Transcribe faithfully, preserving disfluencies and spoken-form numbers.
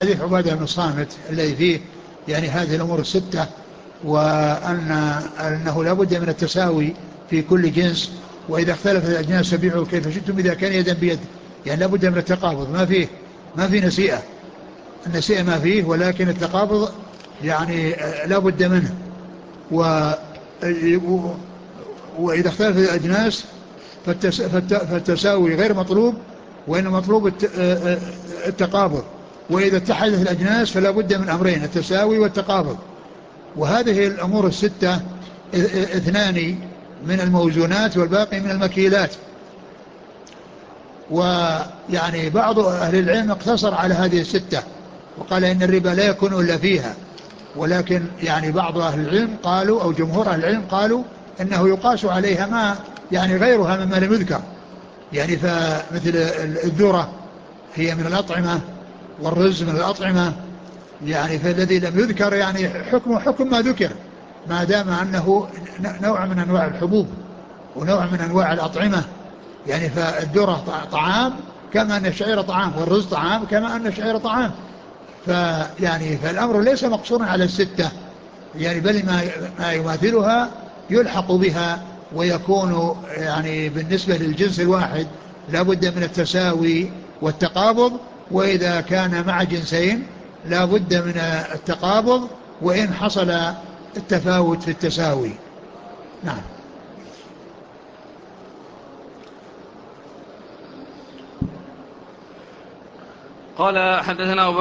حديث عبادة بن الصامت الذي فيه يعني هذه الأمور الستة، وأن أنه لا بد من التساوي في كل جنس، وإذا اختلفت الأجناس فبيعوا كيف شئتم إذا كان يدا بيد، يعني لا بد من التقابض، ما فيه ما فيه نسيئة، النسيئة ما فيه، ولكن التقابض يعني لا بد منه. و وإذا اختلفت الأجناس فالتس... فالت... فالتساوي غير مطلوب، وإن مطلوب الت... التقابض. وإذا اتحدت الأجناس فلا بد من أمرين، التساوي والتقابض. وهذه الأمور الستة اثنان من الموزونات والباقي من المكيلات. ويعني بعض أهل العلم اقتصر على هذه الستة وقال إن الربا لا يكون إلا فيها، ولكن يعني بعض أهل العلم قالوا أو جمهور أهل العلم قالوا إنه يقاس عليها ما يعني غيرها مما لم يذكر، يعني فمثل الذرة هي من الأطعمة والرز من الأطعمة، يعني فالذي لم يذكر يعني حكم حكم ما ذكر، ما دام أنه نوع من أنواع الحبوب ونوع من أنواع الأطعمة. يعني فالذرة طعام كما أن الشعير طعام، والرز طعام كما أن الشعير طعام. فيعني فالأمر ليس مقصورا على الستة، يعني بل ما ما يماثلها يلحق بها، ويكون يعني بالنسبة للجنس الواحد لا بد من التساوي والتقابض، وإذا كان مع جنسين لا بد من التقابض وإن حصل التفاوت في التساوي. نعم. قال حدثنا أبو